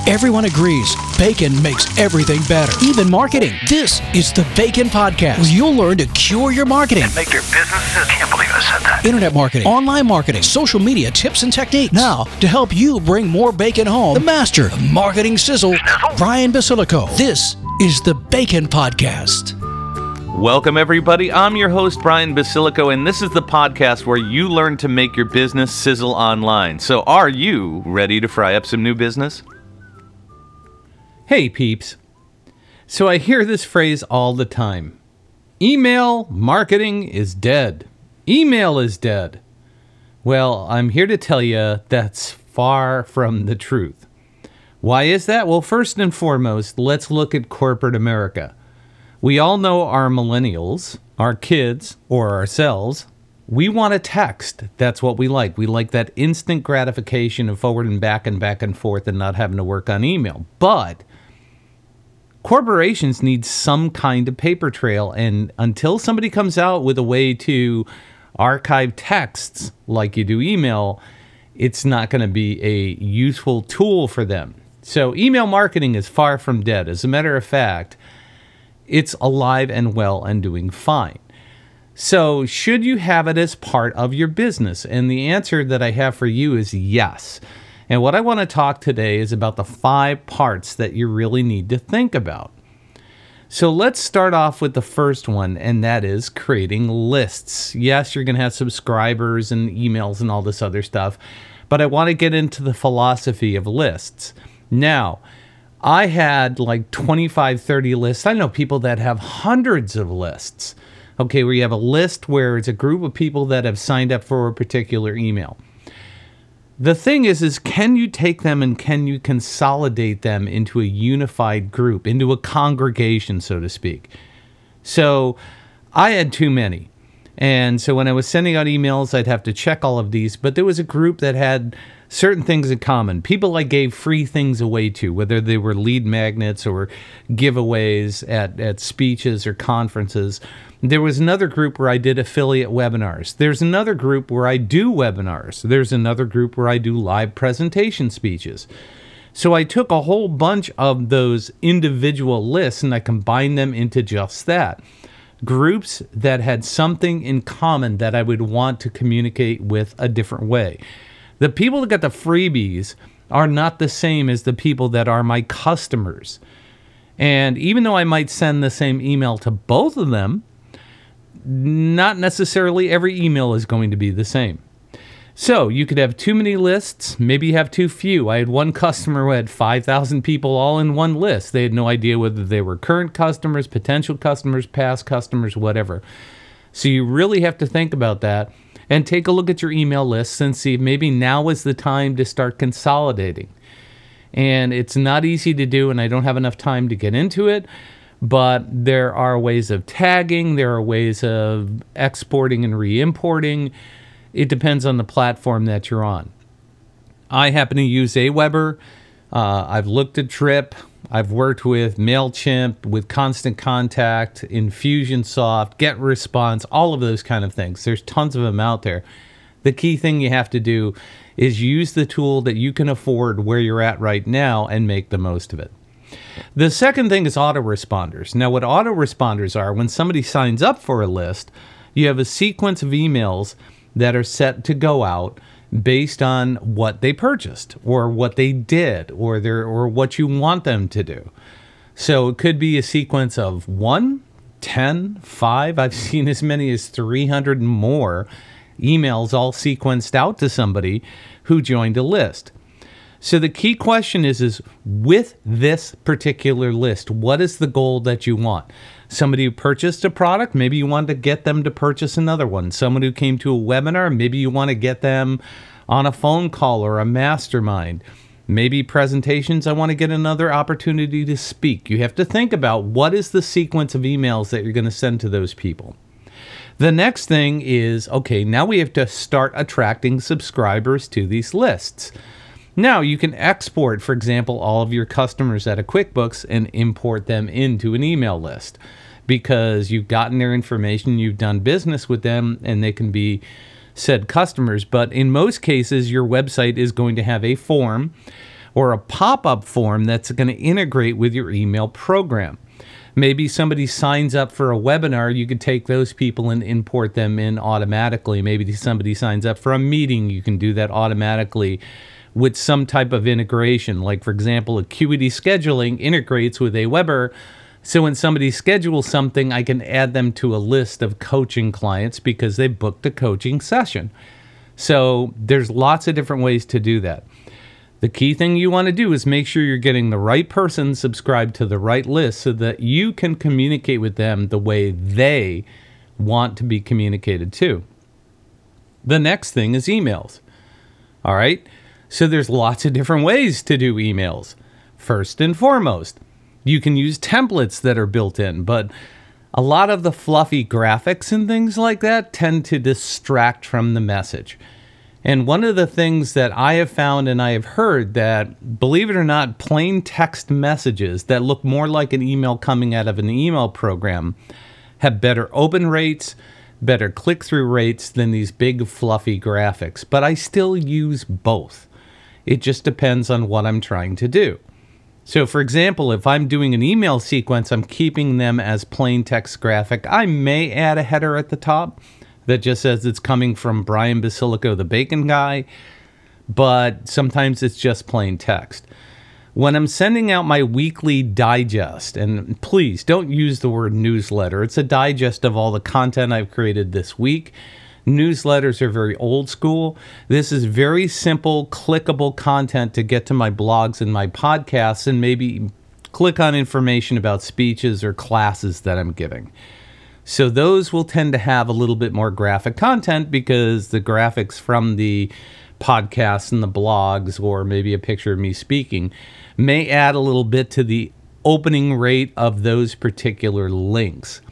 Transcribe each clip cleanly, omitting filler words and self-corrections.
Everyone agrees bacon makes everything better, even marketing. This is the Bacon Podcast, where you'll learn to cure your marketing. And make your business. I can't believe I said that. Internet marketing, online marketing, social media tips and techniques. Now, to help you bring more bacon home, the master of marketing sizzle, Brian Basilico. This is the Bacon Podcast. Welcome, everybody. I'm your host, Brian Basilico, and this is the podcast where you learn to make your business sizzle online. So are you ready to fry up some new business? Hey peeps. So I hear this phrase all the time. Email marketing is dead. Email is dead. Well, I'm here to tell you that's far from the truth. Why is that? Well, first and foremost, let's look at corporate America. We all know our millennials, our kids, or ourselves. We want a text. That's what we like. We like that instant gratification of forward and back and forth and not having to work on email. But corporations need some kind of paper trail, and until somebody comes out with a way to archive texts like you do email, it's not going to be a useful tool for them. So email marketing is far from dead. As a matter of fact, it's alive and well and doing fine. So should you have it as part of your business? And the answer that I have for you is yes. And what I want to talk today is about the 5 parts that you really need to think about. So let's start off with the first one, and that is creating lists. Yes, you're going to have subscribers and emails and all this other stuff, but I want to get into the philosophy of lists. Now, I had like 25, 30 lists. I know people that have hundreds of lists. Okay, where you have a list where it's a group of people that have signed up for a particular email. The thing is can you take them and can you consolidate them into a unified group, into a congregation, so to speak? So I had too many. And so when I was sending out emails, I'd have to check all of these. But there was a group that had certain things in common. People I gave free things away to, whether they were lead magnets or giveaways at speeches or conferences. There was another group where I did affiliate webinars. There's another group where I do webinars. There's another group where I do live presentation speeches. So I took a whole bunch of those individual lists and I combined them into just that. Groups that had something in common that I would want to communicate with a different way. The people that got the freebies are not the same as the people that are my customers. And even though I might send the same email to both of them, not necessarily every email is going to be the same. So you could have too many lists, maybe you have too few. I had one customer who had 5,000 people all in one list. They had no idea whether they were current customers, potential customers, past customers, whatever. So you really have to think about that and take a look at your email lists and see if maybe now is the time to start consolidating. And it's not easy to do, and I don't have enough time to get into it. But there are ways of tagging, there are ways of exporting and re-importing. It depends on the platform that you're on. I happen to use Aweber. I've looked at Drip. I've worked with MailChimp, with Constant Contact, Infusionsoft, GetResponse, all of those kind of things. There's tons of them out there. The key thing you have to do is use the tool that you can afford where you're at right now and make the most of it. The second thing is autoresponders. Now, what autoresponders are, when somebody signs up for a list, you have a sequence of emails that are set to go out based on what they purchased or what they did or what you want them to do. So it could be a sequence of 1, 10, 5. I've seen as many as 300 and more emails all sequenced out to somebody who joined a list. So the key question is with this particular list, what is the goal that you want? Somebody who purchased a product, maybe you want to get them to purchase another one. Someone who came to a webinar, maybe you want to get them on a phone call or a mastermind. Maybe presentations, I want to get another opportunity to speak. You have to think about what is the sequence of emails that you're going to send to those people. The next thing is, okay, now we have to start attracting subscribers to these lists. Now you can export, for example, all of your customers out of QuickBooks and import them into an email list because you've gotten their information, you've done business with them, and they can be said customers. But in most cases, your website is going to have a form or a pop-up form that's going to integrate with your email program. Maybe somebody signs up for a webinar, you could take those people and import them in automatically. Maybe somebody signs up for a meeting, you can do that automatically with some type of integration. Like, for example, Acuity Scheduling integrates with Aweber. So when somebody schedules something, I can add them to a list of coaching clients because they booked a coaching session. So there's lots of different ways to do that. The key thing you want to do is make sure you're getting the right person subscribed to the right list so that you can communicate with them the way they want to be communicated to. The next thing is emails. All right? So there's lots of different ways to do emails. First and foremost, you can use templates that are built in, but a lot of the fluffy graphics and things like that tend to distract from the message. And one of the things that I have found and I have heard that, believe it or not, plain text messages that look more like an email coming out of an email program have better open rates, better click-through rates than these big fluffy graphics. But I still use both. It just depends on what I'm trying to do. So, for example, if I'm doing an email sequence, I'm keeping them as plain text graphic. I may add a header at the top that just says it's coming from Brian Basilico, the bacon guy, but sometimes it's just plain text. When I'm sending out my weekly digest, and please don't use the word newsletter, it's a digest of all the content I've created this week. Newsletters are very old school. This is very simple, clickable content to get to my blogs and my podcasts and maybe click on information about speeches or classes that I'm giving. So those will tend to have a little bit more graphic content because the graphics from the podcasts and the blogs, or maybe a picture of me speaking, may add a little bit to the opening rate of those particular links.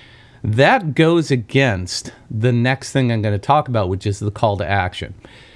That goes against the next thing I'm going to talk about, which is the call to action.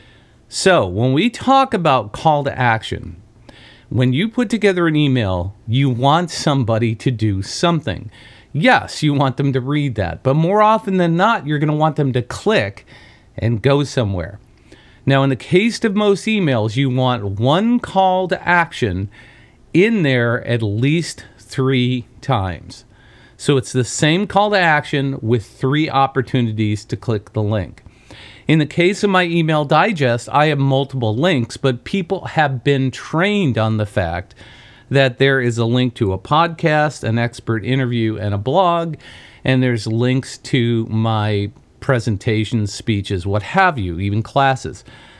So when we talk about call to action, when you put together an email, you want somebody to do something. Yes, you want them to read that, but more often than not, you're going to want them to click and go somewhere. Now, in the case of most emails, you want one call to action in there at least 3 times. So it's the same call to action with 3 opportunities to click the link. In the case of my email digest, I have multiple links, but people have been trained on the fact that there is a link to a podcast, an expert interview, and a blog, and there's links to my presentations, speeches, what have you, even classes.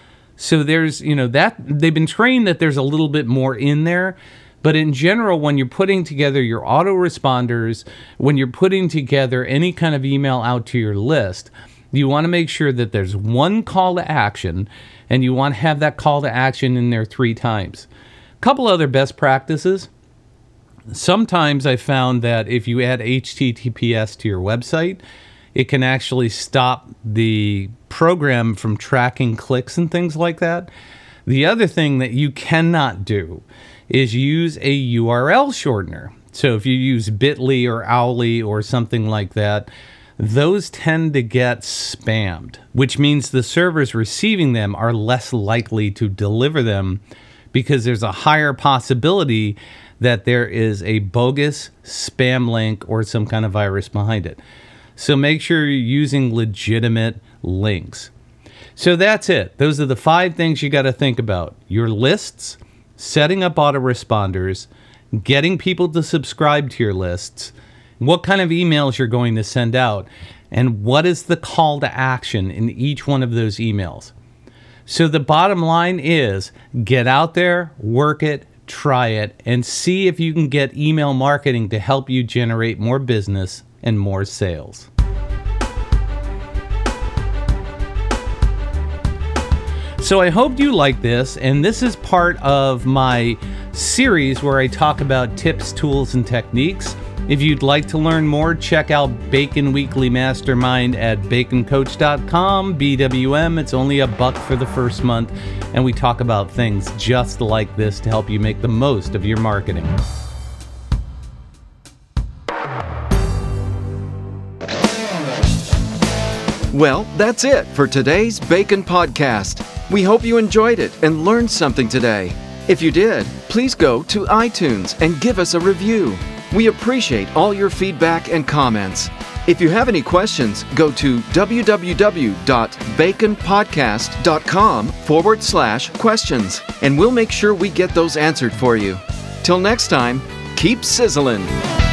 So there's, that they've been trained that there's a little bit more in there. But in general, when you're putting together your autoresponders, when you're putting together any kind of email out to your list, you want to make sure that there's one call to action, and you want to have that call to action in there 3 times. A couple other best practices. Sometimes I found that if you add HTTPS to your website, it can actually stop the program from tracking clicks and things like that. The other thing that you cannot do is use a URL shortener. So if you use Bitly or Owly or something like that, those tend to get spammed, which means the servers receiving them are less likely to deliver them because there's a higher possibility that there is a bogus spam link or some kind of virus behind it. So make sure you're using legitimate links. So that's it. Those are the 5 things you got to think about. Your lists, setting up autoresponders, getting people to subscribe to your lists, what kind of emails you're going to send out, and what is the call to action in each one of those emails. So the bottom line is get out there, work it, try it, and see if you can get email marketing to help you generate more business and more sales. So I hope you like this, and this is part of my series where I talk about tips, tools, and techniques. If you'd like to learn more, check out Bacon Weekly Mastermind at baconcoach.com, BWM. It's only $1 for the first month, and we talk about things just like this to help you make the most of your marketing. Well, that's it for today's Bacon Podcast. We hope you enjoyed it and learned something today. If you did, please go to iTunes and give us a review. We appreciate all your feedback and comments. If you have any questions, go to www.baconpodcast.com/questions, and we'll make sure we get those answered for you. Till next time, keep sizzling.